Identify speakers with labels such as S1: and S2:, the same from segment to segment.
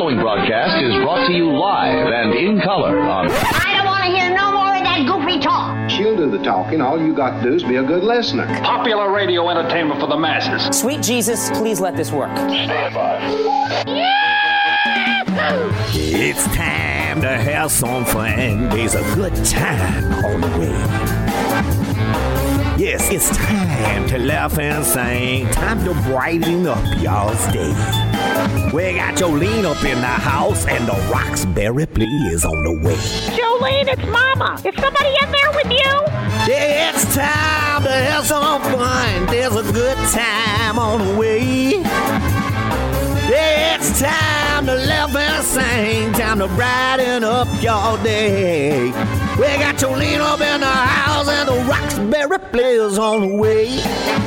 S1: following broadcast is brought to you live and in color on...
S2: I don't want to hear no more of that goofy talk.
S3: She'll do the talking. All you got to do is be a good listener.
S4: Popular radio entertainment for the masses.
S5: Sweet Jesus, please let this work.
S4: Stand by.
S6: It's time to have some fun. There's a good time on the way. Yes, it's time to laugh and sing. Time to brighten up y'all's day. We got Jolene up in the house and the Roxbury play is on the way.
S7: Jolene, it's Mama. Is somebody in there with you?
S6: Yeah, it's time to have some fun. There's a good time on the way. Yeah, it's time to laugh and sing. Time to brighten up y'all day. We got Jolene up in the house and the Roxbury players on the way.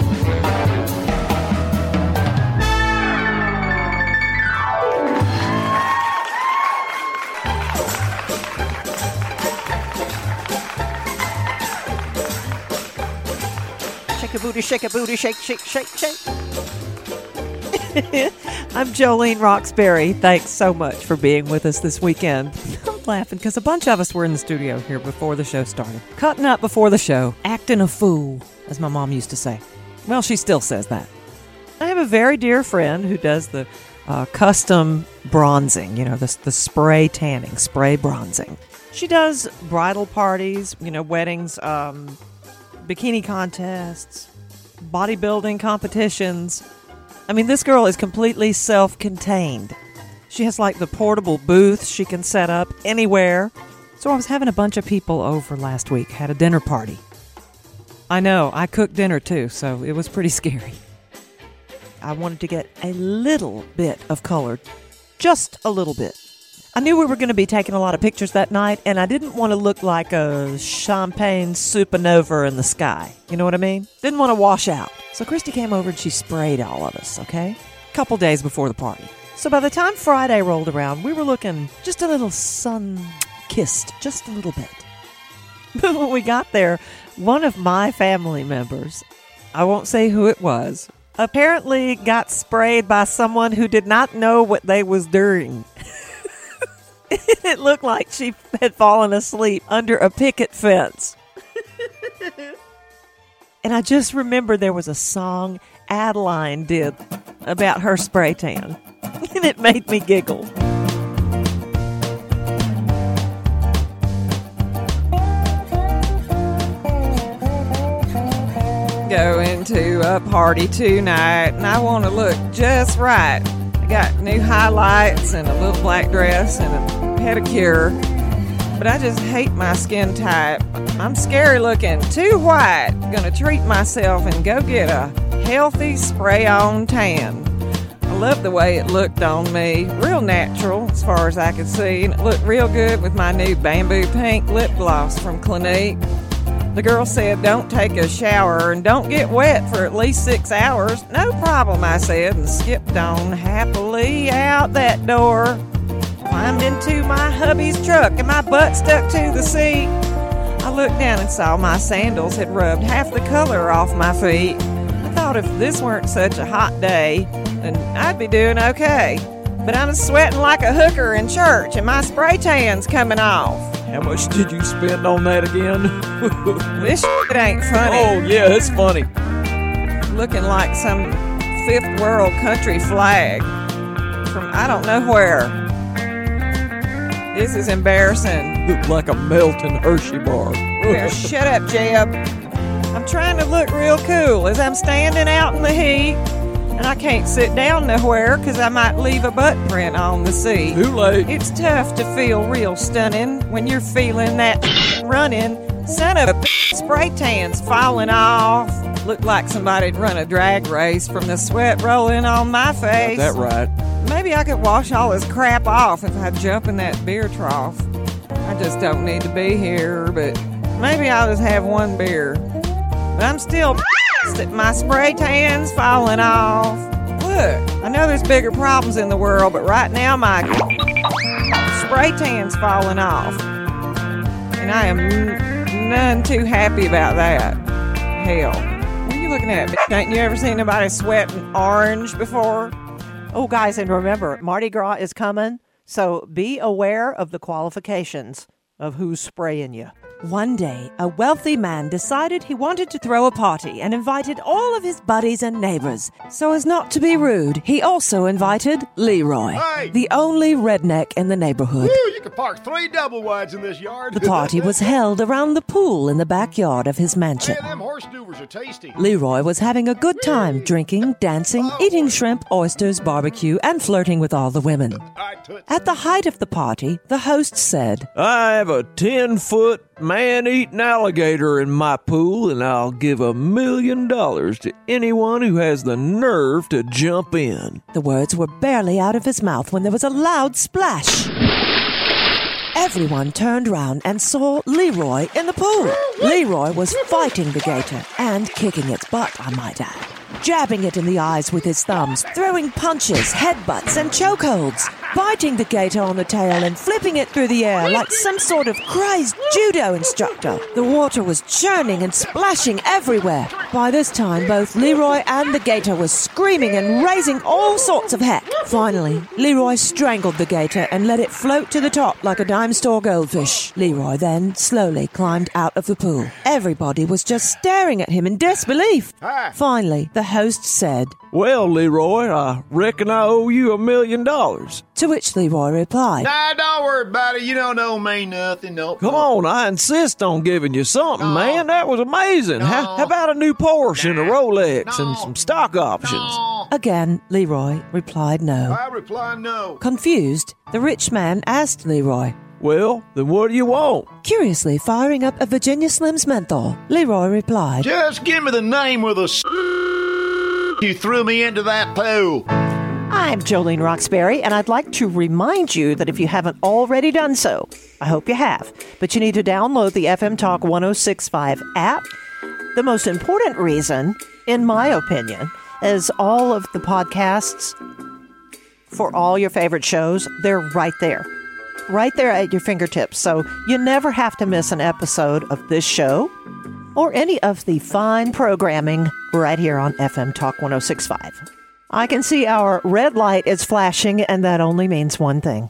S8: Shake a booty, shake, shake, shake, shake. I'm Jolene Roxbury. Thanks so much for being with us this weekend. I'm laughing because a bunch of us were in the studio here before the show started. Cutting up before the show. Acting a fool, as my mom used to say. Well, she still says that. I have a very dear friend who does the custom bronzing, the spray tanning, spray bronzing. She does bridal parties, weddings, bikini contests, bodybuilding competitions. I mean, this girl is completely self-contained. She has like the portable booth she can set up anywhere. So I was having a bunch of people over last week, had a dinner party. I know, I cooked dinner too, so it was pretty scary. I wanted to get a little bit of color, just a little bit. I knew we were going to be taking a lot of pictures that night, and I didn't want to look like a champagne supernova in the sky. You know what I mean? Didn't want to wash out. So Christy came over and she sprayed all of us, okay? A couple days before the party. So by the time Friday rolled around, we were looking just a little sun-kissed, just a little bit. But when we got there, one of my family members, I won't say who it was, apparently got sprayed by someone who did not know what they was doing. It looked like she had fallen asleep under a picket fence. And I just remember there was a song Adeline did about her spray tan. And it made me giggle. Going to a party tonight, and I want to look just right. I got new highlights and a little black dress and a pedicure, but I just hate my skin type. I'm scary looking, too white. Gonna treat myself and go get a healthy spray-on tan. I love the way it looked on me, real natural as far as I could see, and it looked real good with my new bamboo pink lip gloss from Clinique. The girl said, don't take a shower and don't get wet for at least 6 hours. No problem, I said, and skipped on happily out that door. Climbed into my hubby's truck and my butt stuck to the seat. I looked down and saw my sandals had rubbed half the color off my feet. I thought if this weren't such a hot day, then I'd be doing okay. But I'm sweating like a hooker in church and my spray tan's coming off.
S9: How much did you spend on that again?
S8: This shit ain't funny.
S9: Oh, yeah, it's funny.
S8: Looking like some fifth world country flag from I don't know where. This is embarrassing.
S9: Look like a melting Hershey bar.
S8: Shut up, Jeb. I'm trying to look real cool as I'm standing out in the heat. And I can't sit down nowhere because I might leave a butt print on the seat.
S9: Too late.
S8: It's tough to feel real stunning when you're feeling that running. Son of a spray tan's falling off. Looked like somebody'd run a drag race from the sweat rolling on my face.
S9: Got that right.
S8: Maybe I could wash all this crap off if I jump in that beer trough. I just don't need to be here, but maybe I'll just have one beer. But I'm still that my spray tan's falling off. Look, I know there's bigger problems in the world, but right now my spray tan's falling off. And I am none too happy about that. Hell, what are you looking at? Ain't you ever seen anybody sweating orange before? Oh, guys, and remember, Mardi Gras is coming. So be aware of the qualifications of who's spraying you. One day, a wealthy man decided he wanted to throw a party and invited all of his buddies and neighbors. So as not to be rude, he also invited Leroy, the only redneck in the neighborhood.
S10: Woo, you can park 3 double wides in this yard.
S8: The party was held around the pool in the backyard of his mansion.
S10: Man, them horse doovers are tasty.
S8: Leroy was having a good time drinking, dancing, eating shrimp, oysters, barbecue, and flirting with all the women. At the height of the party, the host said,
S9: I have a 10-foot man-eating alligator in my pool, and I'll give $1 million to anyone who has the nerve to jump in.
S8: The words were barely out of his mouth when there was a loud splash. Everyone turned round and saw Leroy in the pool. Leroy was fighting the gator and kicking its butt, I might add. Jabbing it in the eyes with his thumbs, throwing punches, headbutts, and chokeholds, biting the gator on the tail and flipping it through the air like some sort of crazed judo instructor. The water was churning and splashing everywhere. By this time, both Leroy and the gator were screaming and raising all sorts of heck. Finally, Leroy strangled the gator and let it float to the top like a dime store goldfish. Leroy then slowly climbed out of the pool. Everybody was just staring at him in disbelief. Finally, the host said,
S9: Well, Leroy, I reckon I owe you $1 million.
S8: To which Leroy replied,
S10: Nah, don't worry about it. You don't owe me nothing. Nope.
S9: Come on, I insist on giving you something, man. That was amazing. How about a new Porsche and a Rolex and some stock options?
S8: Again, Leroy replied no.
S10: I reply no.
S8: Confused, the rich man asked Leroy,
S9: Well, then what do you want?
S8: Curiously firing up a Virginia Slims menthol, Leroy replied,
S10: Just give me the name with the you threw me into that pool.
S11: I'm Jolene Roxbury, and I'd like to remind you that if you haven't already done so, I hope you have, but you need to download the FM Talk 106.5 app. The most important reason, in my opinion, is all of the podcasts for all your favorite shows, they're right there at your fingertips. So you never have to miss an episode of this show or any of the fine programming right here on FM Talk 106.5. I can see our red light is flashing, and that only means one thing.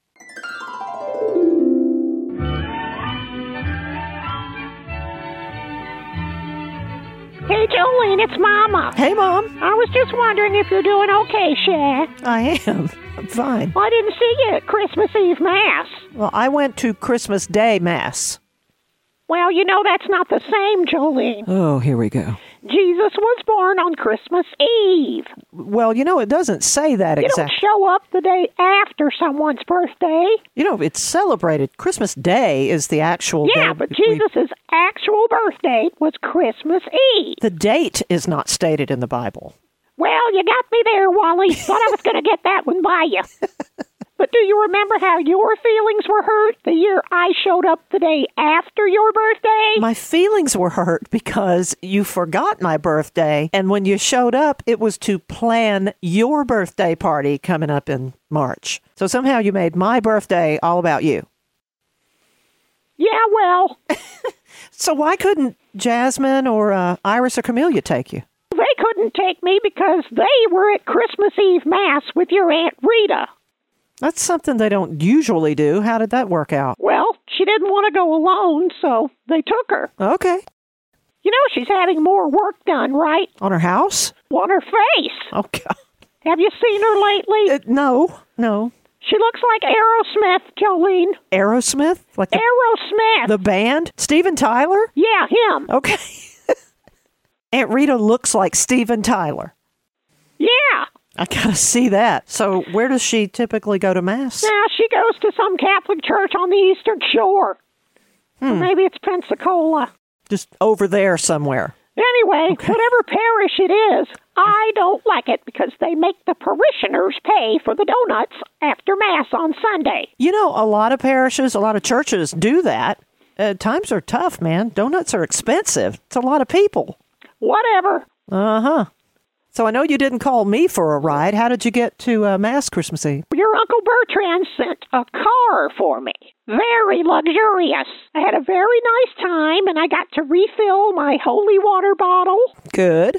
S7: Hey, Jolene, it's Mama.
S11: Hey, Mom.
S7: I was just wondering if you're doing okay, Sha.
S11: I am. I'm fine.
S7: I didn't see you at Christmas Eve Mass.
S11: Well, I went to Christmas Day Mass.
S7: Well, you know that's not the same, Jolene.
S8: Oh, here we go.
S7: Jesus was born on Christmas Eve.
S11: Well, you know, it doesn't say that exactly.
S7: You don't show up the day after someone's birthday.
S11: You know, it's celebrated. Christmas Day is the actual day.
S7: Yeah, but Jesus' actual birthday was Christmas Eve.
S11: The date is not stated in the Bible.
S7: Well, you got me there, Wally. Thought I was going to get that one by you. But do you remember how your feelings were hurt the year I showed up the day after your birthday?
S11: My feelings were hurt because you forgot my birthday, and when you showed up, it was to plan your birthday party coming up in March. So somehow you made my birthday all about you.
S7: Yeah, well.
S11: So why couldn't Jasmine or Iris or Camellia take you?
S7: They couldn't take me because they were at Christmas Eve Mass with your Aunt Rita.
S11: That's something they don't usually do. How did that work out?
S7: Well, she didn't want to go alone, so they took her.
S11: Okay.
S7: You know she's having more work done, right?
S11: On her house?
S7: On her face.
S11: Oh, God.
S7: Have you seen her lately?
S11: No.
S7: She looks like Aerosmith, Jolene.
S11: Aerosmith? Like
S7: Aerosmith.
S11: The band? Steven Tyler?
S7: Yeah, him.
S11: Okay. Aunt Rita looks like Steven Tyler.
S7: Yeah.
S11: I gotta see that. So where does she typically go to Mass?
S7: Now, she goes to some Catholic church on the Eastern Shore. Or maybe it's Pensacola.
S11: Just over there somewhere.
S7: Anyway, whatever parish it is, I don't like it because they make the parishioners pay for the donuts after Mass on Sunday.
S11: You know, a lot of parishes, a lot of churches do that. Times are tough, man. Donuts are expensive. It's a lot of people.
S7: Whatever.
S11: Uh-huh. So I know you didn't call me for a ride. How did you get to Mass Christmas Eve?
S7: Your Uncle Bertrand sent a car for me. Very luxurious. I had a very nice time, and I got to refill my holy water bottle.
S11: Good.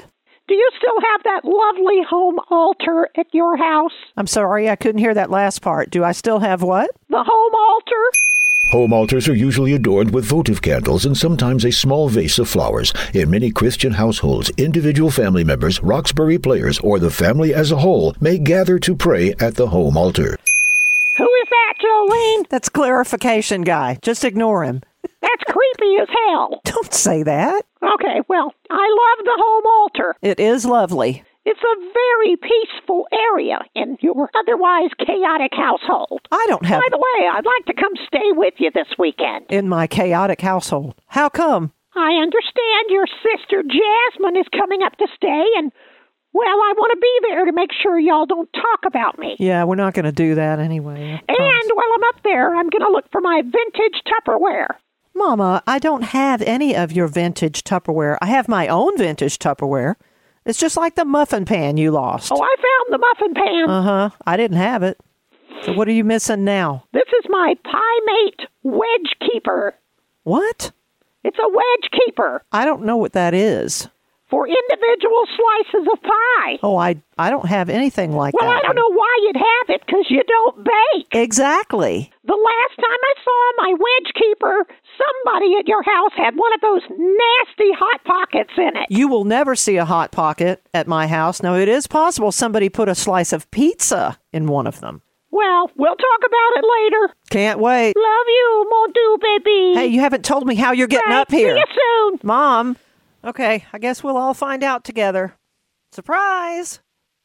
S7: Do you still have that lovely home altar at your house?
S11: I'm sorry, I couldn't hear that last part. Do I still have what?
S7: The home altar?
S12: Home altars are usually adorned with votive candles and sometimes a small vase of flowers. In many Christian households, individual family members, Roxbury players, or the family as a whole may gather to pray at the home altar.
S7: Who is that, Jolene?
S11: That's clarification guy. Just ignore him.
S7: That's creepy as hell.
S11: Don't say that.
S7: Okay, well, I love the home altar.
S11: It is lovely.
S7: It's a very peaceful area in your otherwise chaotic household.
S11: I don't have...
S7: By the way, I'd like to come stay with you this weekend.
S11: In my chaotic household. How come?
S7: I understand your sister Jasmine is coming up to stay, and, well, I want to be there to make sure y'all don't talk about me.
S11: Yeah, we're not going to do that anyway.
S7: And while I'm up there, I'm going to look for my vintage Tupperware.
S11: Mama, I don't have any of your vintage Tupperware. I have my own vintage Tupperware. It's just like the muffin pan you lost.
S7: Oh, I found the muffin pan.
S11: Uh-huh. I didn't have it. So what are you missing now?
S7: This is my Pie Mate Wedge Keeper.
S11: What?
S7: It's a wedge keeper.
S11: I don't know what that is.
S7: For individual slices of pie.
S11: Oh, I don't have anything like that.
S7: Well, I don't know why you'd have it, because you don't bake.
S11: Exactly.
S7: The last time I saw my wedge keeper, somebody at your house had one of those nasty Hot Pockets in it.
S11: You will never see a Hot Pocket at my house. Now, it is possible somebody put a slice of pizza in one of them.
S7: Well, we'll talk about it later.
S11: Can't wait.
S7: Love you, mon doux baby.
S11: Hey, you haven't told me how you're getting up here.
S7: See you soon.
S11: Mom. Okay, I guess we'll all find out together. Surprise!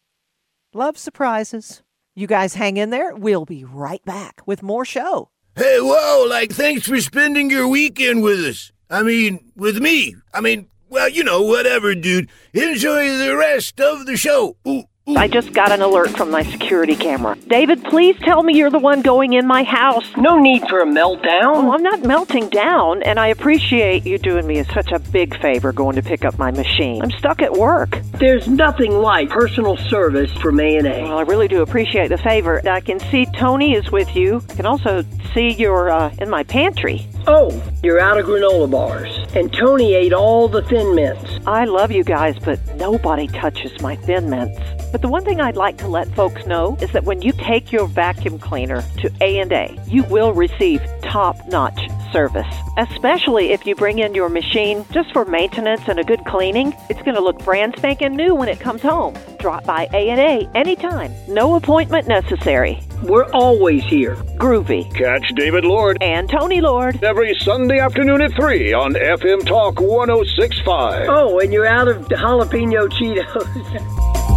S11: Love surprises. You guys hang in there. We'll be right back with more show.
S13: Hey, whoa, thanks for spending your weekend with us. With me. Well, whatever, dude. Enjoy the rest of the show. Ooh.
S14: I just got an alert from my security camera. David, please tell me you're the one going in my house.
S15: No need for a meltdown.
S14: Oh, I'm not melting down, and I appreciate you doing me such a big favor going to pick up my machine. I'm stuck at work.
S15: There's nothing like personal service from A&A.
S14: Well, I really do appreciate the favor. I can see Tony is with you. I can also see you're in my pantry.
S15: Oh, you're out of granola bars. And Tony ate all the Thin Mints.
S14: I love you guys, but nobody touches my Thin Mints. But the one thing I'd like to let folks know is that when you take your vacuum cleaner to A&A, you will receive top-notch service, especially if you bring in your machine just for maintenance and a good cleaning. It's going to look brand spanking new when it comes home. Drop by A&A anytime. No appointment necessary.
S15: We're always here.
S14: Groovy.
S4: Catch David Lord
S14: and Tony Lord
S4: every Sunday afternoon at 3 on FM Talk 106.5.
S15: Oh, and you're out of jalapeno Cheetos.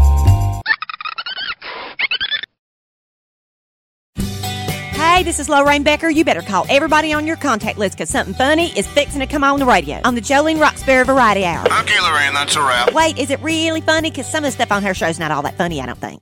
S16: Hey, this is Lorraine Becker. You better call everybody on your contact list because something funny is fixing to come on the radio on the Jolene Roxbury Variety Hour.
S17: Okay, Lorraine, that's a wrap.
S16: Wait, is it really funny? Because some of the stuff on her show's not all that funny, I don't think.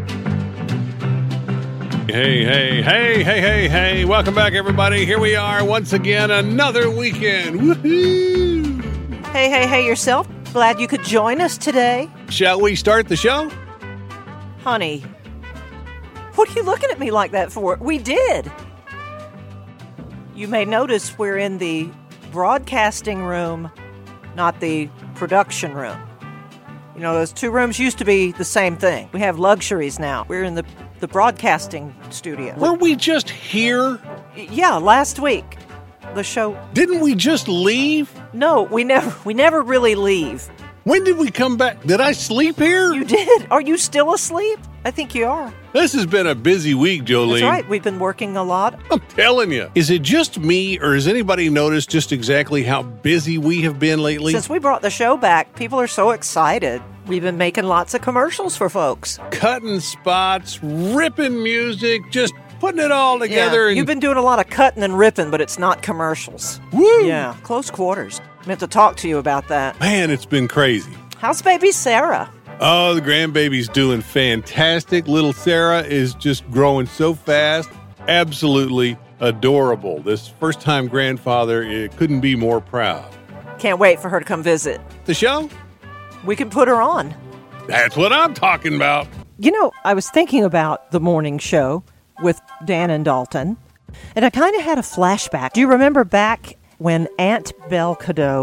S18: Hey. Welcome back, everybody. Here we are once again, another weekend. Woohoo!
S11: Hey yourself. Glad you could join us today.
S18: Shall we start the show?
S11: Honey, what are you looking at me like that for? We did. You may notice we're in the broadcasting room, not the production room. You know, those two rooms used to be the same thing. We have luxuries now. We're in the broadcasting studio.
S18: Were we just here?
S11: Yeah, last week. The show...
S18: Didn't we just leave?
S11: No, we never really leave.
S18: When did we come back? Did I sleep here?
S11: You did. Are you still asleep? I think you are.
S18: This has been a busy week, Jolene.
S11: That's right. We've been working a lot.
S18: I'm telling you. Is it just me, or has anybody noticed just exactly how busy we have been lately?
S11: Since we brought the show back, people are so excited. We've been making lots of commercials for folks.
S18: Cutting spots, ripping music, just putting it all together.
S11: Yeah,
S18: and
S11: you've been doing a lot of cutting and ripping, but it's not commercials.
S18: Woo!
S11: Yeah, close quarters. Meant to talk to you about that.
S18: Man, it's been crazy.
S11: How's baby Sarah?
S18: Oh, the grandbaby's doing fantastic. Little Sarah is just growing so fast. Absolutely adorable. This first-time grandfather couldn't be more proud.
S11: Can't wait for her to come visit.
S18: The show?
S11: We can put her on.
S18: That's what I'm talking about.
S11: You know, I was thinking about the morning show with Dan and Dalton, and I kind of had a flashback. Do you remember back when Aunt Belle Cadeau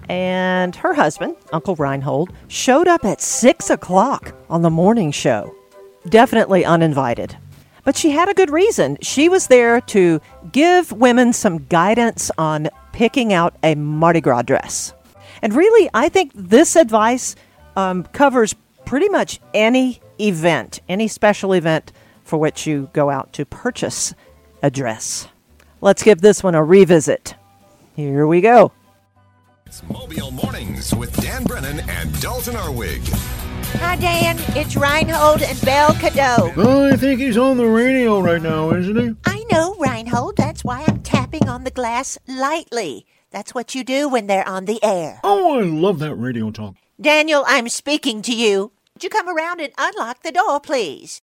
S11: And her husband, Uncle Reinhold, showed up at 6 o'clock on the morning show. Definitely uninvited. But she had a good reason. She was there to give women some guidance on picking out a Mardi Gras dress. And really, I think this advice covers pretty much any event, any special event for which you go out to purchase a dress. Let's give this one a revisit. Here we go.
S17: It's Mobile Mornings with Dan Brennan and Dalton Arwig.
S19: Hi, Dan. It's Reinhold and Belle Cadeau.
S13: Oh, I think he's on the radio right now, isn't he?
S19: I know, Reinhold. That's why I'm tapping on the glass lightly. That's what you do when they're on the air.
S13: Oh, I love that radio talk.
S19: Daniel, I'm speaking to you. Would you come around and unlock the door, please?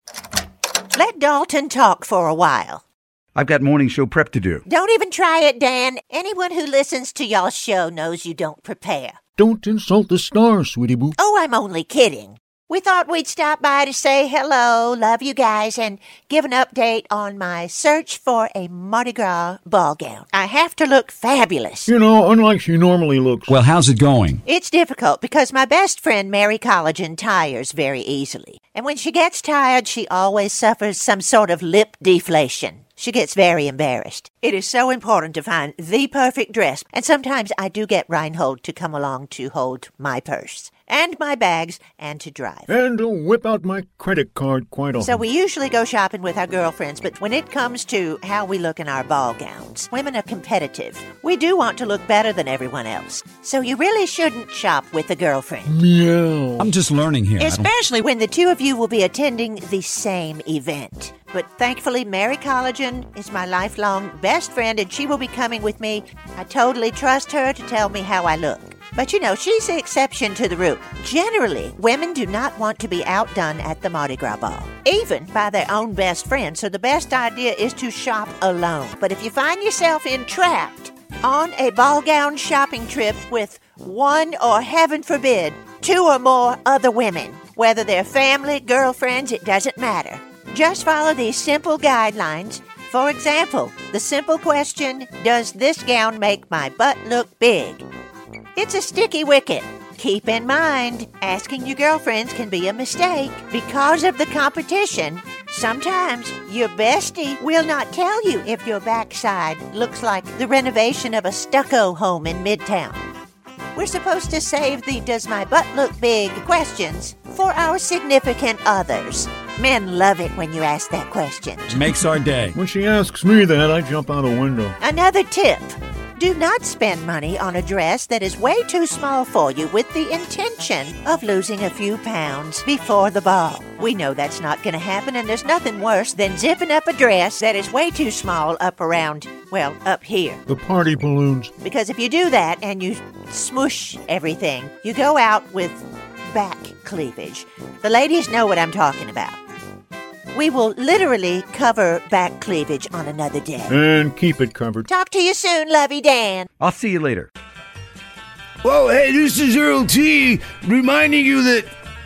S19: Let Dalton talk for a while.
S20: I've got morning show prep to do.
S19: Don't even try it, Dan. Anyone who listens to y'all's show knows you don't prepare.
S13: Don't insult the stars, sweetie boo.
S19: Oh, I'm only kidding. We thought we'd stop by to say hello, love you guys, and give an update on my search for a Mardi Gras ball gown. I have to look fabulous.
S13: You know, unlike she normally looks.
S21: Well, how's it going?
S19: It's difficult because my best friend, Mary Collagen, tires very easily. And when she gets tired, she always suffers some sort of lip deflation. She gets very embarrassed. It is so important to find the perfect dress, and sometimes I do get Reinhold to come along to hold my purse and my bags and to drive.
S13: And to whip out my credit card quite often.
S19: So we usually go shopping with our girlfriends, but when it comes to how we look in our ball gowns, women are competitive. We do want to look better than everyone else. So you really shouldn't shop with a girlfriend.
S13: Meow.
S21: I'm just learning here.
S19: Especially when the two of you will be attending the same event. But thankfully, Mary Collagen is my lifelong best friend, and she will be coming with me. I totally trust her to tell me how I look. But you know, she's the exception to the rule. Generally, women do not want to be outdone at the Mardi Gras ball, even by their own best friend, so the best idea is to shop alone. But if you find yourself entrapped on a ball gown shopping trip with one, or heaven forbid, two or more other women, whether they're family, girlfriends, it doesn't matter. Just follow these simple guidelines. For example, the simple question, does this gown make my butt look big? It's a sticky wicket. Keep in mind, asking your girlfriends can be a mistake. Because of the competition, sometimes your bestie will not tell you if your backside looks like the renovation of a stucco home in Midtown. We're supposed to save the does my butt look big questions for our significant others. Men love it when you ask that question.
S21: Makes our day.
S13: When she asks me that, I jump out the window.
S19: Another tip. Do not spend money on a dress that is way too small for you with the intention of losing a few pounds before the ball. We know that's not going to happen, and there's nothing worse than zipping up a dress that is way too small up around, well, up here.
S13: The party balloons.
S19: Because if you do that and you smoosh everything, you go out with back cleavage. The ladies know what I'm talking about. We will literally cover back cleavage on another day.
S13: And keep it covered.
S19: Talk to you soon, Lovey Dan.
S20: I'll see you later.
S13: Whoa, hey, this is Earl T. reminding you that,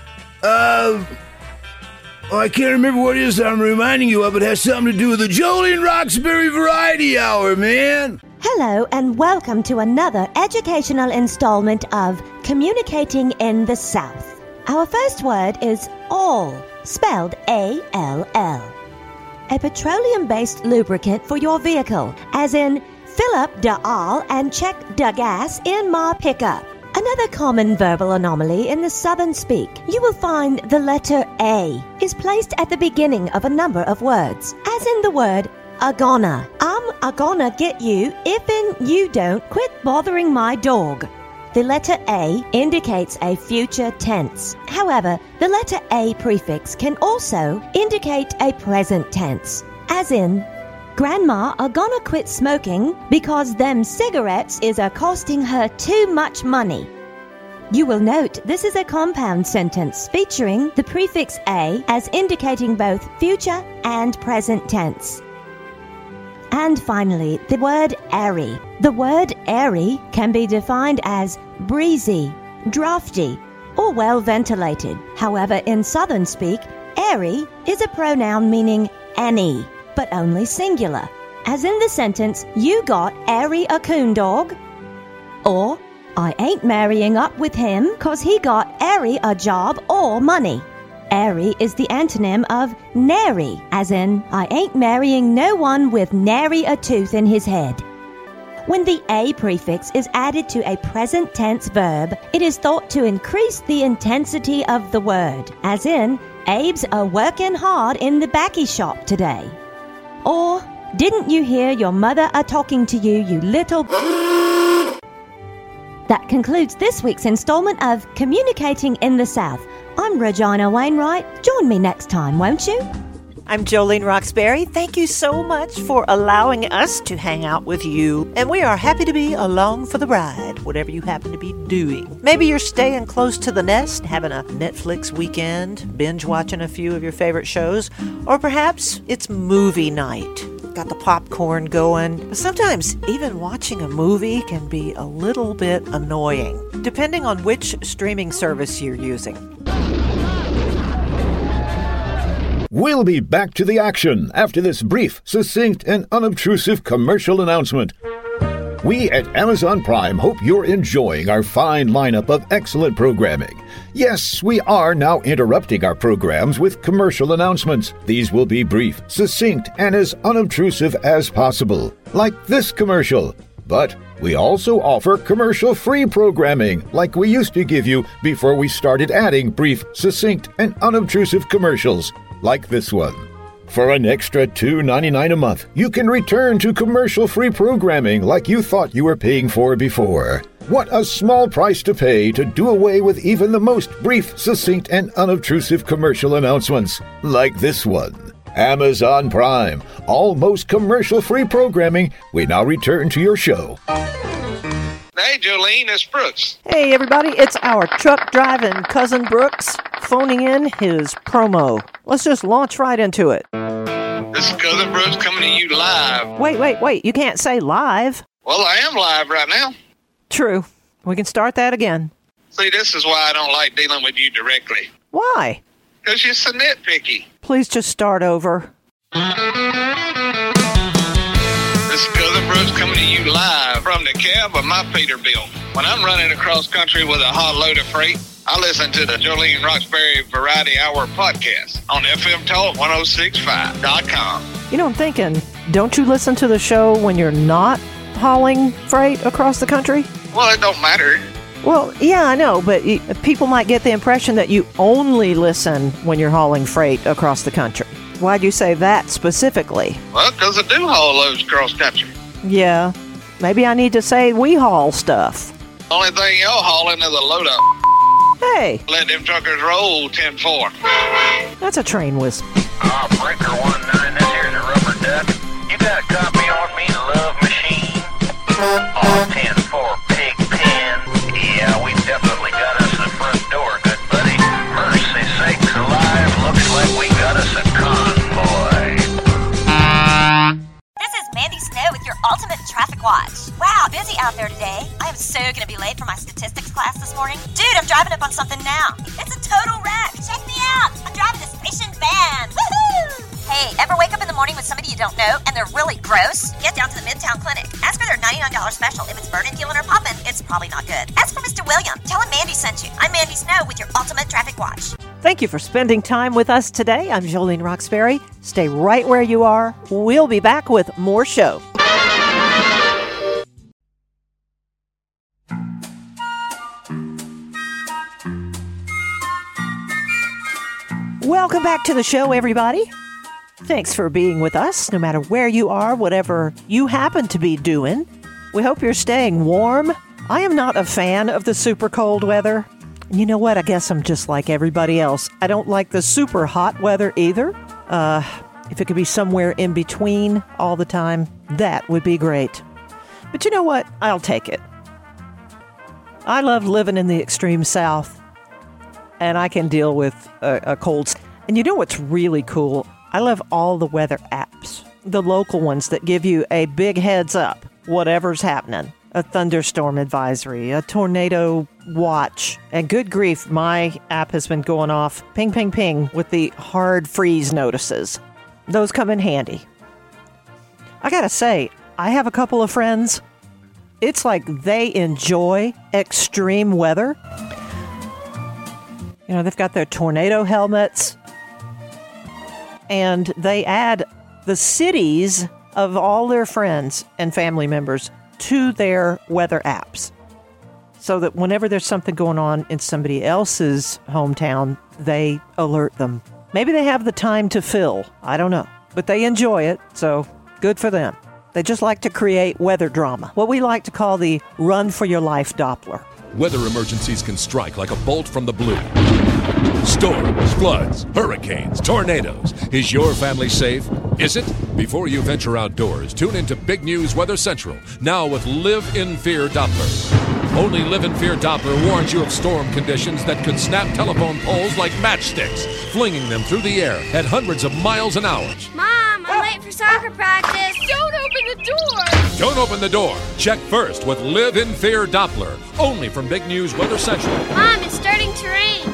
S13: I can't remember what it is that I'm reminding you of. It has something to do with the Jolene Roxbury Variety Hour, man.
S22: Hello, and welcome to another educational installment of Communicating in the South. Our first word is all, spelled A-L-L. A petroleum-based lubricant for your vehicle, as in fill up da all and check da gas in my pickup. Another common verbal anomaly in the Southern speak, you will find the letter A is placed at the beginning of a number of words, as in the word a-gonna. I'm a-gonna get you if'n you don't quit bothering my dog. The letter A indicates a future tense. However, the letter A prefix can also indicate a present tense, as in, Grandma are gonna quit smoking because them cigarettes is a-costing her too much money. You will note this is a compound sentence featuring the prefix A as indicating both future and present tense. And finally, the word airy. The word airy can be defined as breezy, drafty, or well ventilated. However, in Southern speak, airy is a pronoun meaning any, but only singular. As in the sentence, you got airy a coon dog, or I ain't marrying up with him 'cause he got airy a job or money. Airy is the antonym of nary, as in, I ain't marrying no one with nary a tooth in his head. When the a prefix is added to a present tense verb, it is thought to increase the intensity of the word, as in, Abe's a-working hard in the baccy shop today. Or, didn't you hear your mother a-talking to you, you little... That concludes this week's installment of Communicating in the South. I'm Regina Wainwright. Join me next time, won't you?
S11: I'm Jolene Roxbury. Thank you so much for allowing us to hang out with you. And we are happy to be along for the ride, whatever you happen to be doing. Maybe you're staying close to the nest, having a Netflix weekend, binge watching a few of your favorite shows, or perhaps it's movie night. Got the popcorn going. But sometimes even watching a movie can be a little bit annoying, depending on which streaming service you're using.
S12: We'll be back to the action after this brief, succinct, and unobtrusive commercial announcement. We at Amazon Prime hope you're enjoying our fine lineup of excellent programming. Yes, we are now interrupting our programs with commercial announcements. These will be brief, succinct, and as unobtrusive as possible, like this commercial. But we also offer commercial-free programming like we used to give you before we started adding brief, succinct, and unobtrusive commercials, like this one. For an extra $2.99 a month, you can return to commercial-free programming like you thought you were paying for before. What a small price to pay to do away with even the most brief, succinct, and unobtrusive commercial announcements, like this one. Amazon Prime, almost commercial-free programming. We now return to your show.
S1: Hey, Jolene, it's Brooks.
S11: Hey, everybody, it's our truck-driving cousin Brooks phoning in his promo. Let's just launch right into it.
S1: This is Cousin Brooks coming to you live.
S11: Wait. You can't say live.
S1: Well, I am live right now.
S11: True. We can start that again.
S1: See, this is why I don't like dealing with you directly.
S11: Why?
S1: Because you're so nitpicky.
S11: Please just start over.
S1: This is Cousin Brooks coming to you live from the cab of my Peterbilt. When I'm running across country with a hot load of freight, I listen to the Jolene Roxbury Variety Hour podcast on FMTalk1065.com.
S11: You know, I'm thinking, don't you listen to the show when you're not hauling freight across the country?
S1: Well, it don't matter.
S11: Well, yeah, I know, but people might get the impression that you only listen when you're hauling freight across the country. Why'd you say that specifically?
S1: Well, because I do haul loads across country.
S11: Yeah, maybe I need to say we haul stuff.
S1: Only thing y'all hauling is a load of
S11: Hey.
S1: Let them truckers roll 10-4.
S11: That's a train whistle.
S1: Breaker 19, this here's a rubber duck. You got a copy of me, Love Machine? On 10-4 Pig Pen. Yeah, we definitely got us the front door, good buddy. Mercy sakes alive, looks like we got us a convoy.
S16: This is Mandy Snow with your Ultimate Traffic Watch. Wow, busy out there today. I am so going to be late for my statistics class this morning. Dude, I'm driving up on something now. It's a total wreck. Check me out. I'm driving this Mission van. Woohoo! Hey, ever wake up in the morning with somebody you don't know and they're really gross? Get down to the Midtown Clinic. Ask for their $99 special. If it's burning, peeling, or popping, it's probably not good. Ask for Mr. William. Tell him Mandy sent you. I'm Mandy Snow with your Ultimate Traffic Watch.
S11: Thank you for spending time with us today. I'm Jolene Roxbury. Stay right where you are. We'll be back with more show. Welcome back to the show, everybody. Thanks for being with us, no matter where you are, whatever you happen to be doing. We hope you're staying warm. I am not a fan of the super cold weather. You know what? I guess I'm just like everybody else. I don't like the super hot weather either. If it could be somewhere in between all the time, that would be great. But you know what? I'll take it. I love living in the extreme south, and I can deal with a cold. And you know what's really cool? I love all the weather apps, the local ones that give you a big heads up, whatever's happening. A thunderstorm advisory, a tornado watch. And good grief, my app has been going off ping, ping, ping with the hard freeze notices. Those come in handy. I gotta say, I have a couple of friends It's like they enjoy extreme weather. You know, they've got their tornado helmets, and they add the cities of all their friends and family members to their weather apps, so that whenever there's something going on in somebody else's hometown, they alert them. Maybe they have the time to fill. I don't know. But they enjoy it, so good for them. They just like to create weather drama, what we like to call the run for your life Doppler.
S2: Weather emergencies can strike like a bolt from the blue. Storms, floods, hurricanes, tornadoes. Is your family safe? Is it? Before you venture outdoors, tune into Big News Weather Central, now with Live in Fear Doppler. Only Live in Fear Doppler warns you of storm conditions that could snap telephone poles like matchsticks, flinging them through the air at hundreds of miles an hour.
S3: Mom, I'm late for soccer practice. Don't open the door.
S2: Don't open the door. Check first with Live in Fear Doppler, only from Big News Weather Central.
S3: Mom, it's starting to rain.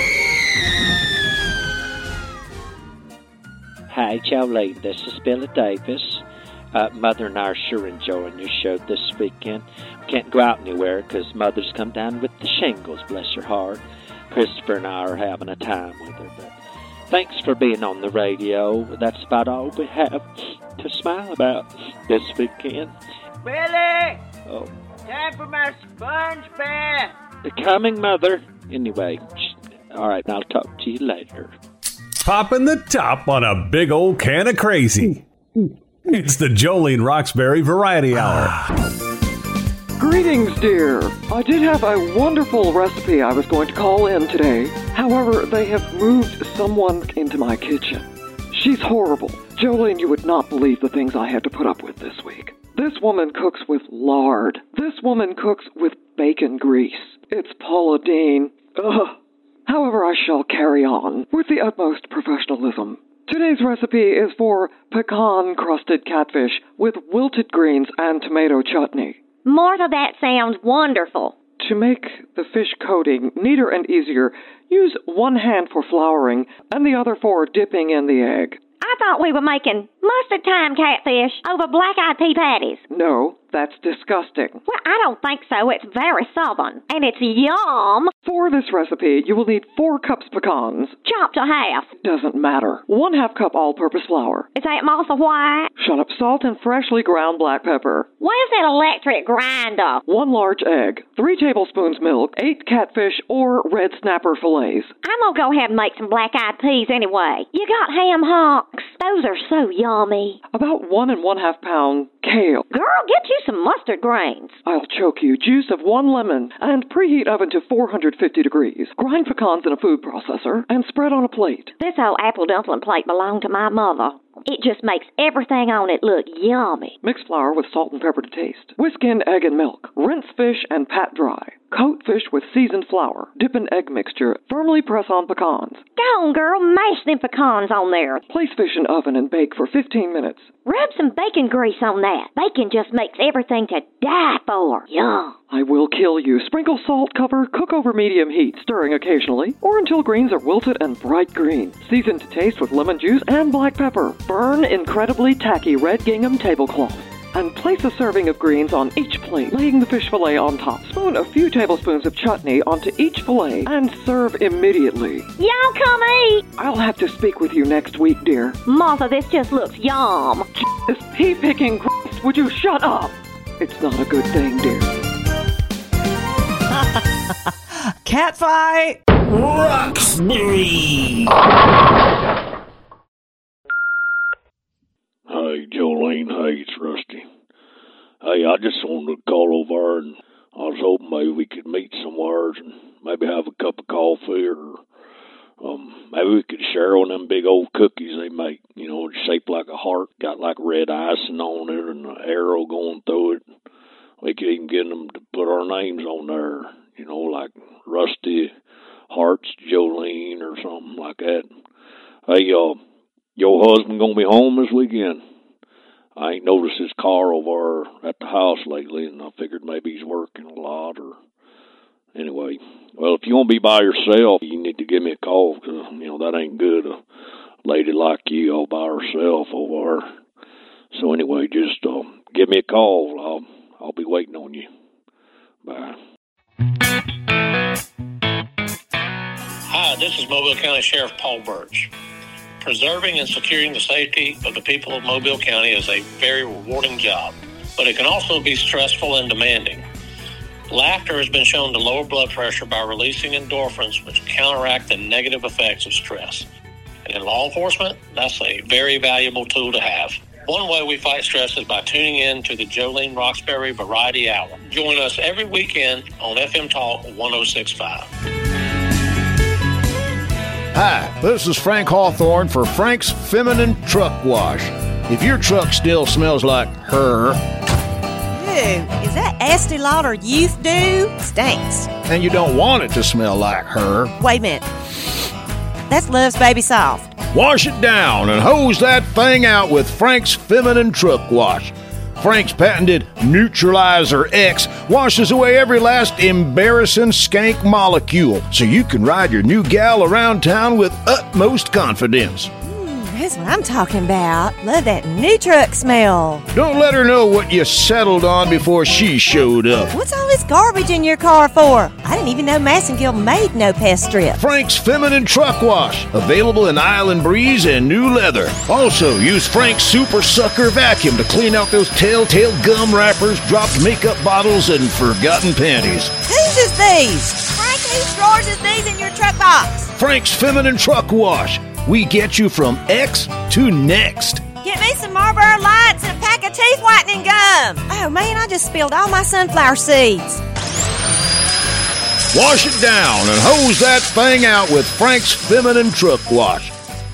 S23: Hi, Jolene. This is Billy Davis. Mother and I are sure enjoying your show this weekend. Can't go out anywhere because Mother's come down with the shingles, bless her heart. Christopher and I are having a time with her. But thanks for being on the radio. That's about all we have to smile about this weekend.
S24: Billy!
S23: Oh,
S24: Time for my sponge bath!
S23: becoming Mother. Anyway, all right, I'll talk to you later.
S25: Popping the top on a big old can of crazy. It's the Jolene Roxbury Variety Hour.
S26: Greetings, dear. I did have a wonderful recipe I was going to call in today. However, they have moved someone into my kitchen. She's horrible. Jolene, you would not believe the things I had to put up with this week. This woman cooks with lard. This woman cooks with bacon grease. It's Paula Deen. Ugh. However, I shall carry on with the utmost professionalism. Today's recipe is for pecan-crusted catfish with wilted greens and tomato chutney.
S7: Martha, that sounds wonderful.
S26: To make the fish coating neater and easier, use one hand for flouring and the other for dipping in the egg.
S7: I thought we were making mustard time catfish over black-eyed pea patties.
S26: No, that's disgusting.
S7: Well, I don't think so. It's very southern. And it's yum.
S26: For this recipe, you will need 4 cups pecans.
S7: Chopped to half.
S26: Doesn't matter. 1/2 cup all-purpose flour.
S7: Is that Martha White?
S26: Shut up, salt and freshly ground black pepper.
S7: Where's that electric grinder?
S26: 1 large egg. 3 tablespoons milk. 8 catfish or red snapper fillets.
S7: I'm gonna go ahead and make some black-eyed peas anyway. You got ham hocks. Those are so yummy.
S26: About 1 1/2 pound kale.
S7: Girl, get you some mustard grains.
S26: I'll choke you. Juice of 1 lemon and preheat oven to 450 degrees. Grind pecans in a food processor and spread on a plate.
S7: This old apple dumpling plate belonged to my mother. It just makes everything on it look yummy.
S26: Mix flour with salt and pepper to taste. Whisk in egg and milk. Rinse fish and pat dry. Coat fish with seasoned flour. Dip in egg mixture. Firmly press on pecans.
S7: Go on, girl. Mash them pecans on there.
S26: Place fish in oven and bake for 15 minutes.
S7: Rub some bacon grease on that. Bacon just makes everything to die for. Yum.
S26: I will kill you. Sprinkle salt, cover, cook over medium heat, stirring occasionally, or until greens are wilted and bright green. Season to taste with lemon juice and black pepper. Burn incredibly tacky red gingham tablecloth. And place a serving of greens on each plate, laying the fish fillet on top. Spoon a few tablespoons of chutney onto each fillet and serve immediately.
S7: Y'all come eat.
S26: I'll have to speak with you next week, dear.
S7: Martha, this just looks yum.
S26: This pea-picking Christ, would you shut up? It's not a good thing, dear.
S8: Cat fight!
S6: Roxbury!
S27: Hey, Jolene. Hey, it's Rusty. Hey, I just wanted to call over and I was hoping maybe we could meet somewhere and maybe have a cup of coffee or maybe we could share one of them big old cookies they make, you know, shaped like a heart, got like red icing on it and an arrow going through it. We could even get them to put our names on there, you know, like Rusty Hearts Jolene or something like that. Hey, your husband gonna be home this weekend? I ain't noticed his car over at the house lately, and I figured maybe he's working a lot or... Anyway, well, if you want to be by yourself, you need to give me a call, because, you know, that ain't good. A lady like you all by herself over there. So anyway, just give me a call. I'll be waiting on you. Bye.
S4: Hi, this is Mobile County Sheriff Paul Birch. Preserving and securing the safety of the people of Mobile County is a very rewarding job, but it can also be stressful and demanding. Laughter has been shown to lower blood pressure by releasing endorphins, which counteract the negative effects of stress. And in law enforcement, that's a very valuable tool to have. One way we fight stress is by tuning in to the Jolene Roxbury Variety Hour. Join us every weekend on FM Talk 106.5.
S5: Hi, this is Frank Hawthorne for Frank's Feminine Truck Wash. If your truck still smells like her...
S9: Ew, is that Estee Lauder Youth Dew? Stinks.
S5: And you don't want it to smell like her...
S9: Wait a minute. That's Love's Baby Soft.
S5: Wash it down and hose that thing out with Frank's Feminine Truck Wash. Frank's patented Neutralizer X washes away every last embarrassing skank molecule so you can ride your new gal around town with utmost confidence.
S9: That's what I'm talking about. Love that new truck smell.
S5: Don't let her know what you settled on before she showed up.
S9: What's all this garbage in your car for? I didn't even know Massengill made no pest strip.
S5: Frank's Feminine Truck Wash. Available in Island Breeze and New Leather. Also, use Frank's Super Sucker Vacuum to clean out those telltale gum wrappers, dropped makeup bottles, and forgotten panties.
S9: Whose is these? Frank, whose drawers is these in your truck box?
S5: Frank's Feminine Truck Wash. We get you from X to next.
S9: Get me some Marlboro Lights and a pack of teeth whitening gum. Oh, man, I just spilled all my sunflower seeds.
S5: Wash it down and hose that thing out with Frank's Feminine Truck Wash.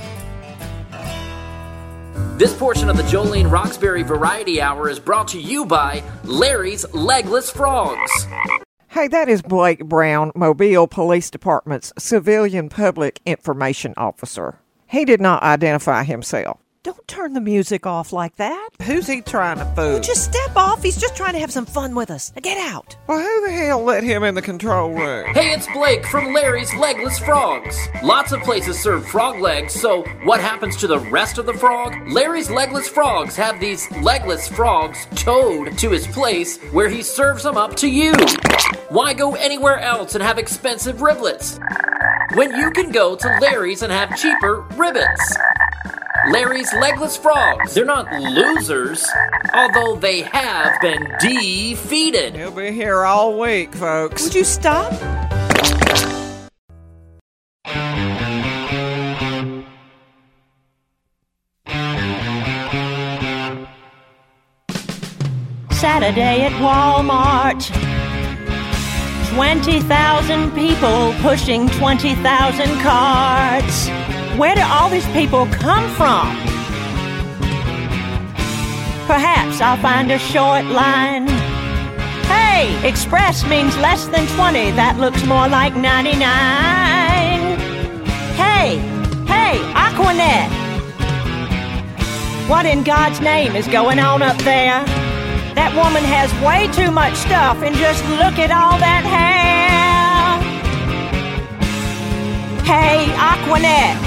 S10: This portion of the Jolene Roxbury Variety Hour is brought to you by Larry's Legless Frogs.
S11: Hey, that is Blake Brown, Mobile Police Department's Civilian Public Information Officer. He did not identify himself. Don't turn the music off like that. Who's he trying to fool?
S9: Well, just step off. He's just trying to have some fun with us. Now get out.
S11: Well, who the hell let him in the control room?
S10: Hey, it's Blake from Larry's Legless Frogs. Lots of places serve frog legs, so what happens to the rest of the frog? Larry's Legless Frogs have these legless frogs towed to his place where he serves them up to you. Why go anywhere else and have expensive riblets when you can go to Larry's and have cheaper ribbits? Larry's Legless Frogs. They're not losers, although they have been defeated.
S11: He'll be here all week, folks.
S9: Would you stop?
S22: Saturday at Walmart. 20,000 people pushing 20,000 carts. Where do all these people come from? Perhaps I'll find a short line. Hey, express means less than 20. That looks more like 99. Hey, Aquanet. What in God's name is going on up there? That woman has way too much stuff, and just look at all that hair. Hey, Aquanet.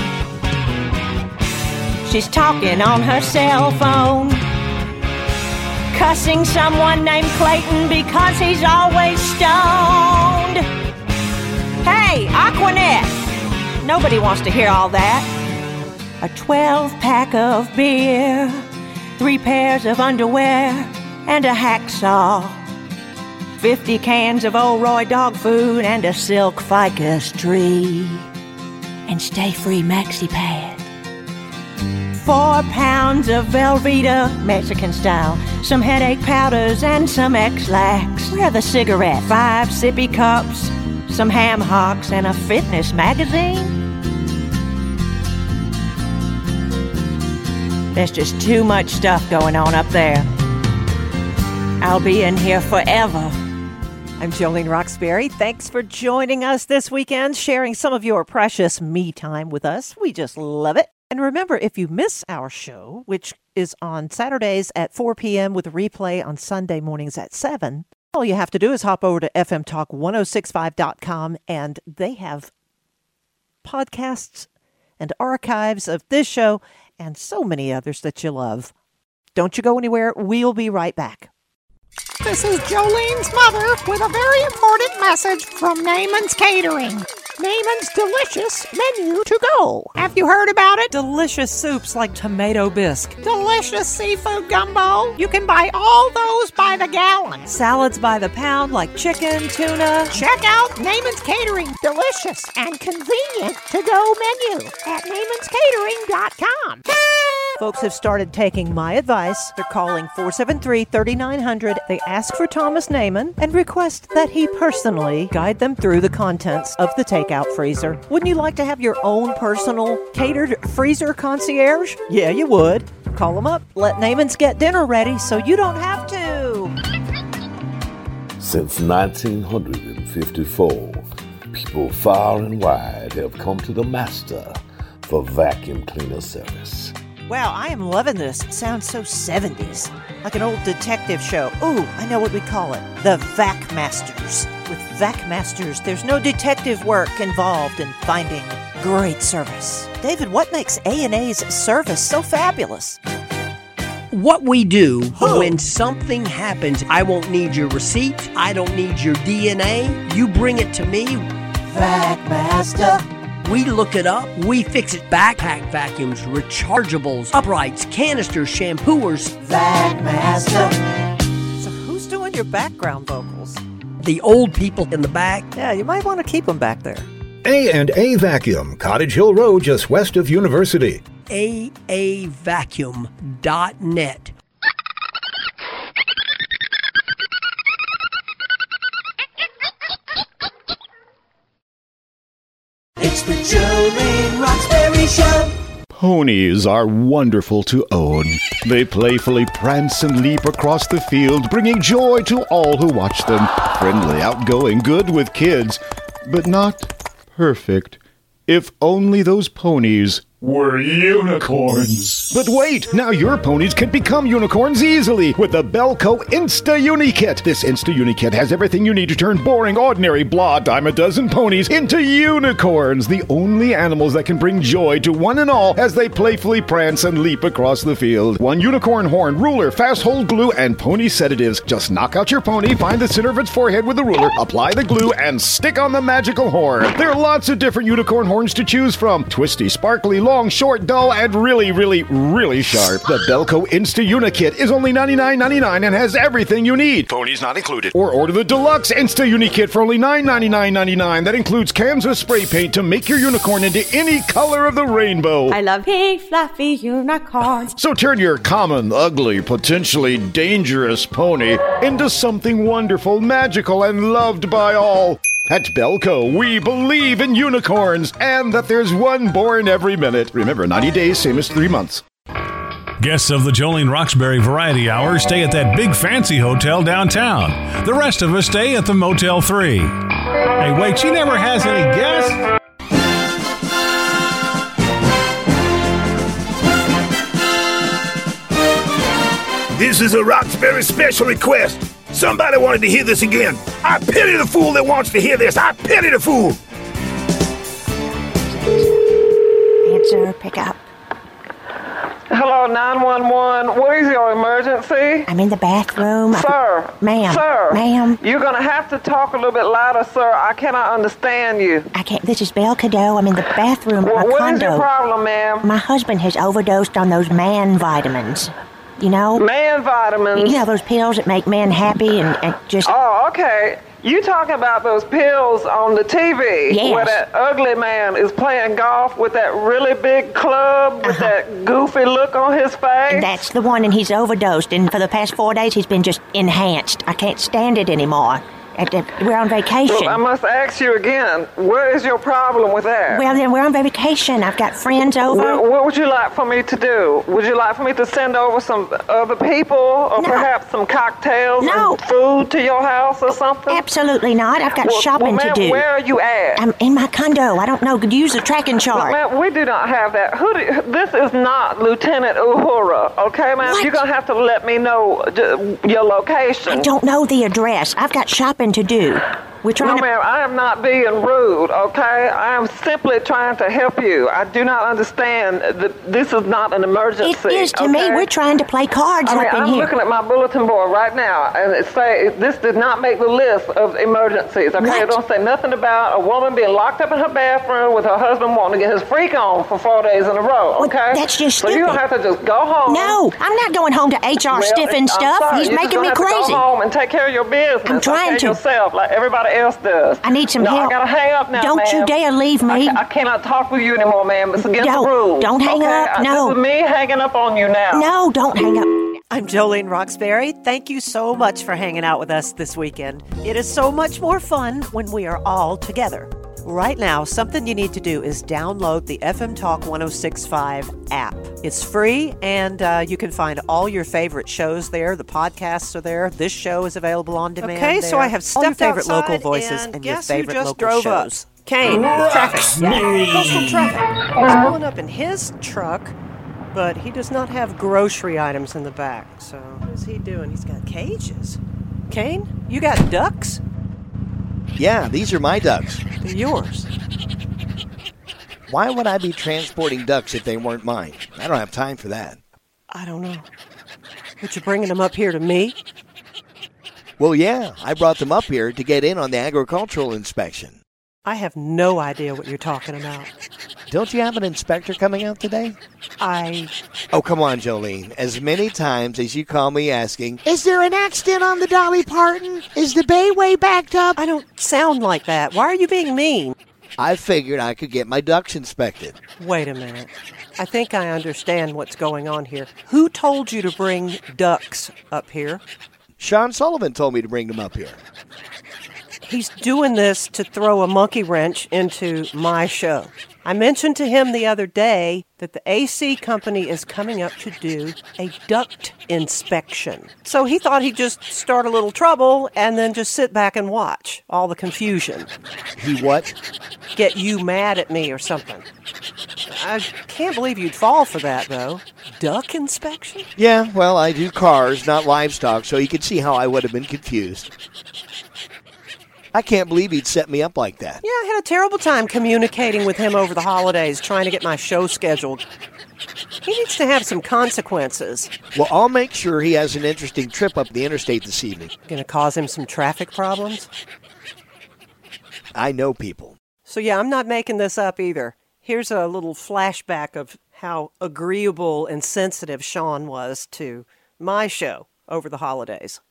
S22: She's talking on her cell phone, cussing someone named Clayton because he's always stoned. Hey, Aquanet! Nobody wants to hear all that. A 12-pack of beer, 3 pairs of underwear, and a hacksaw. 50 cans of Old Roy dog food and a silk ficus tree. And Stay Free maxi pad. 4 pounds of Velveeta, Mexican style, some headache powders and some X-Lax. Where are the cigarettes? 5 sippy cups, some ham hocks, and a fitness magazine? There's just too much stuff going on up there. I'll be in here forever.
S11: I'm Jolene Roxbury. Thanks for joining us this weekend, sharing some of your precious me time with us. We just love it. And remember, if you miss our show, which is on Saturdays at 4 p.m. with a replay on Sunday mornings at 7, all you have to do is hop over to fmtalk1065.com, and they have podcasts and archives of this show and so many others that you love. Don't you go anywhere. We'll be right back.
S7: This is Jolene's mother with a very important message from Naaman's Catering. Naaman's delicious menu to go. Have you heard about it?
S8: Delicious soups like tomato bisque.
S7: Delicious seafood gumbo. You can buy all those by the gallon.
S8: Salads by the pound like chicken, tuna.
S7: Check out Naaman's Catering. Delicious and convenient to-go menu at Naaman'sCatering.com.
S11: Folks have started taking my advice. They're calling 473-3900. They ask for Thomas Naaman and request that he personally guide them through the contents of the takeout freezer. Wouldn't you like to have your own personal catered freezer concierge? Yeah, you would. Call them up. Let Naaman's get dinner ready so you don't have to.
S14: Since 1954, people far and wide have come to the master for vacuum cleaner service.
S11: Wow, I am loving this. It sounds so 70s. Like an old detective show. Ooh, I know what we call it. The Vac Masters. With Vac Masters, there's no detective work involved in finding great service. David, what makes A&A's service so fabulous?
S15: What we do when something happens, I won't need your receipt. I don't need your DNA. You bring it to me.
S11: Vac Master.
S15: We look it up, we fix it. Backpack vacuums, rechargeables, uprights, canisters, shampooers.
S11: Vac Master. So who's doing your background vocals?
S15: The old people in the back.
S11: Yeah, you might want to keep them back there.
S12: A&A Vacuum, Cottage Hill Road, just west of University.
S15: aavacuum.net.
S17: It's the Jolene Roxbury Show.
S5: Ponies are wonderful to own. They playfully prance and leap across the field, bringing joy to all who watch them. Friendly, outgoing, good with kids, but not perfect. If only those ponies were unicorns. But wait, now your ponies can become unicorns easily with the Belco Insta Uni Kit. This Insta Uni Kit has everything you need to turn boring, ordinary, blah, dime a dozen ponies into unicorns, the only animals that can bring joy to one and all as they playfully prance and leap across the field. One unicorn horn, ruler, fast hold glue, and pony sedatives. Just knock out your pony, find the center of its forehead with a ruler, apply the glue, and stick on the magical horn. There are lots of different unicorn horns to choose from. Twisty, sparkly, long, short, dull, and really, really, really sharp. The Belco Insta Uni Kit is only $99.99 and has everything you need. Ponies not included. Or order the Deluxe Insta Uni Kit for only $999.99. That includes cans of spray paint to make your unicorn into any color of the rainbow.
S9: I love pink, fluffy unicorns.
S5: So turn your common, ugly, potentially dangerous pony into something wonderful, magical, and loved by all. At Belco, we believe in unicorns and that there's one born every minute. Remember, 90 days, same as 3 months.
S25: Guests of the Jolene Roxbury Variety Hour stay at that big fancy hotel downtown. The rest of us stay at the Motel 3. Hey, wait, she never has any guests?
S13: This is a Roxbury special request. Somebody wanted to hear this again. I pity the fool that wants to hear this. I pity the fool.
S9: Answer, pick up.
S26: Hello, 911. What is your emergency?
S9: I'm in the bathroom.
S26: Sir.
S9: Ma'am.
S26: Sir.
S9: Ma'am.
S26: You're going to have to talk a little bit louder, sir. I cannot understand you.
S9: I can't. This is Belle Cadeau. I'm in the bathroom of my
S26: What
S9: condo.
S26: is your problem, ma'am?
S9: My husband has overdosed on those man vitamins. You know?
S26: Man vitamins?
S9: You know, those pills that make men happy and just...
S26: Oh, okay. You talking about those pills on the TV?
S9: Yes.
S26: Where that ugly man is playing golf with that really big club with that goofy look on his face?
S9: That's the one, and he's overdosed, and for the past 4 days he's been just enhanced. I can't stand it anymore. We're on vacation.
S26: Well, I must ask you again, what is your problem with that?
S9: Well, then we're on vacation. I've got friends over.
S26: What would you like for me to do? Would you like for me to send over some other people or perhaps some cocktails and food to your house or something?
S9: Absolutely not. I've got shopping
S26: ma'am,
S9: to do.
S26: Where are you at?
S9: I'm in my condo. I don't know. Could use a tracking chart.
S26: Ma'am, we do not have that. This is not Lieutenant Uhura, okay, ma'am?
S9: What?
S26: You're going to have to let me know your location.
S9: I don't know the address. I've got shopping to do.
S22: We're trying
S26: No, ma'am, I am not being rude, okay? I am simply trying to help you. I do not understand that this is not an emergency.
S22: It is to me. We're trying to play cards up in
S26: I'm
S22: here.
S26: looking at my bulletin board right now, and it say this did not make the list of emergencies, okay?
S22: What?
S26: It don't say nothing about a woman being locked up in her bathroom with her husband wanting to get his freak on for 4 days in a row, okay?
S22: That's just
S26: So you don't have to just go home.
S22: No, I'm not going home to HR stiffing
S26: I'm
S22: stuff.
S26: sorry,
S22: He's
S26: you
S22: making
S26: just
S22: me
S26: have to
S22: crazy.
S26: go home and take care of your business.
S22: I'm trying
S26: okay,
S22: to.
S26: yourself like everybody else does.
S22: I need some
S26: no,
S22: help.
S26: I gotta hang up now,
S22: Don't you
S26: ma'am.
S22: dare leave me.
S26: I cannot talk with you anymore, ma'am. It's against
S22: Don't.
S26: the rules.
S22: Don't hang
S26: okay?
S22: up, no.
S26: This is me hanging up on you now.
S22: No, don't hang up.
S11: I'm Jolene Roxbury. Thank you so much for hanging out with us this weekend. It is so much more fun when we are all together. Right now, something you need to do is download the FM Talk 1065 app. It's free, and you can find all your favorite shows there. The podcasts are there. This show is available on demand.
S8: Okay, so I have
S11: all your
S8: stepped
S11: favorite local
S8: outside,
S11: voices
S8: and
S11: and your
S8: guess who
S11: favorite
S8: just
S11: local
S8: drove up?
S11: shows. Kane, traffic. Yeah, coastal traffic. He's pulling up in his truck, but he does not have grocery items in the back. So what is he doing? He's got cages. Kane, you got ducks?
S1: Yeah, these are my ducks.
S11: They're yours.
S1: Why would I be transporting ducks if they weren't mine? I don't have time for that.
S11: I don't know. But you're bringing them up here to me?
S1: Well, yeah, I brought them up here to get in on the agricultural inspection.
S11: I have no idea what you're talking about.
S1: Don't you have an inspector coming out today? Oh, come on, Jolene. As many times as you call me asking, is there an accident on the Dolly Parton? Is the bayway backed up?
S11: I don't sound like that. Why are you being mean?
S1: I figured I could get my ducks inspected.
S11: Wait a minute. I think I understand what's going on here. Who told you to bring ducks up here?
S1: Sean Sullivan told me to bring them up here.
S11: He's doing this to throw a monkey wrench into my show. I mentioned to him the other day that the AC company is coming up to do a duct inspection. So he thought he'd just start a little trouble and then just sit back and watch all the confusion.
S1: He what?
S11: Get you mad at me or something. I can't believe you'd fall for that, though. Duck inspection?
S1: Yeah, well, I do cars, not livestock, so you can see how I would have been confused. I can't believe he'd set me up like that.
S11: Yeah, I had a terrible time communicating with him over the holidays, trying to get my show scheduled. He needs to have some consequences.
S1: Well, I'll make sure he has an interesting trip up the interstate this evening.
S11: Gonna cause him some traffic problems?
S1: I know people.
S11: So yeah, I'm not making this up either. Here's a little flashback of how agreeable and sensitive Sean was to my show over the holidays.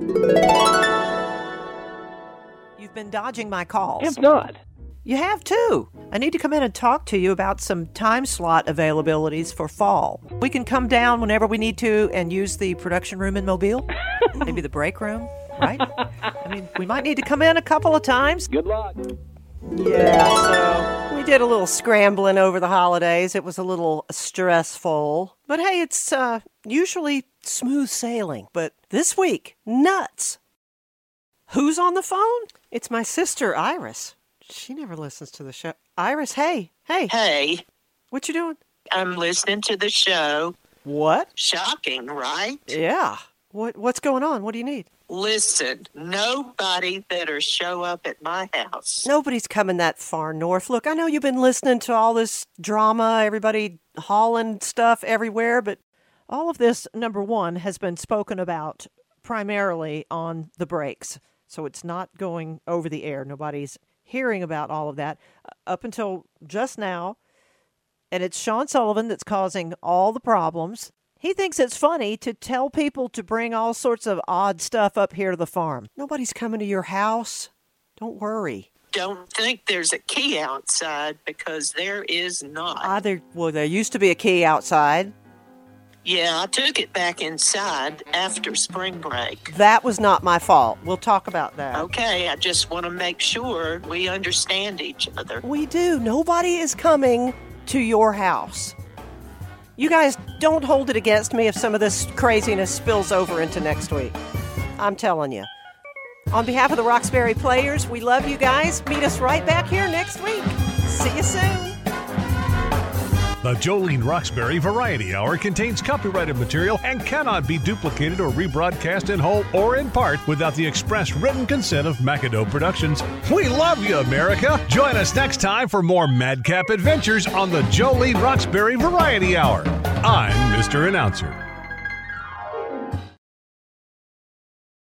S11: You've been dodging my calls.
S26: It's not.
S11: You have too. I need to come in and talk to you about some time slot availabilities for fall. We can come down whenever we need to and use the production room in Mobile. Maybe the break room, right? I mean, we might need to come in a couple of times.
S26: Good luck.
S11: Yeah, so we did a little scrambling over the holidays. It was a little stressful. But hey, it's usually smooth sailing. But this week, nuts. Who's on the phone? It's my sister, Iris. She never listens to the show. Iris, hey.
S2: Hey.
S11: What you doing?
S2: I'm listening to the show.
S11: What?
S2: Shocking, right?
S11: Yeah. What's going on? What do you need?
S2: Listen, nobody better show up at my house.
S11: Nobody's coming that far north. Look, I know you've been listening to all this drama, everybody hauling stuff everywhere, but all of this, number one, has been spoken about primarily on the breaks. So it's not going over the air. Nobody's hearing about all of that up until just now. And it's Sean Sullivan that's causing all the problems. He thinks it's funny to tell people to bring all sorts of odd stuff up here to the farm. Nobody's coming to your house. Don't worry.
S2: Don't think there's a key outside, because there is not.
S11: There used to be a key outside.
S2: Yeah, I took it back inside after spring break.
S11: That was not my fault. We'll talk about that.
S2: Okay, I just want to make sure we understand each other.
S11: We do. Nobody is coming to your house. You guys don't hold it against me if some of this craziness spills over into next week. I'm telling you. On behalf of the Roxbury Players, we love you guys. Meet us right back here next week. See you soon.
S25: The Jolene Roxbury Variety Hour contains copyrighted material and cannot be duplicated or rebroadcast in whole or in part without the express written consent of McAdoo Productions. We love you, America. Join us next time for more madcap adventures on the Jolene Roxbury Variety Hour. I'm Mr. Announcer.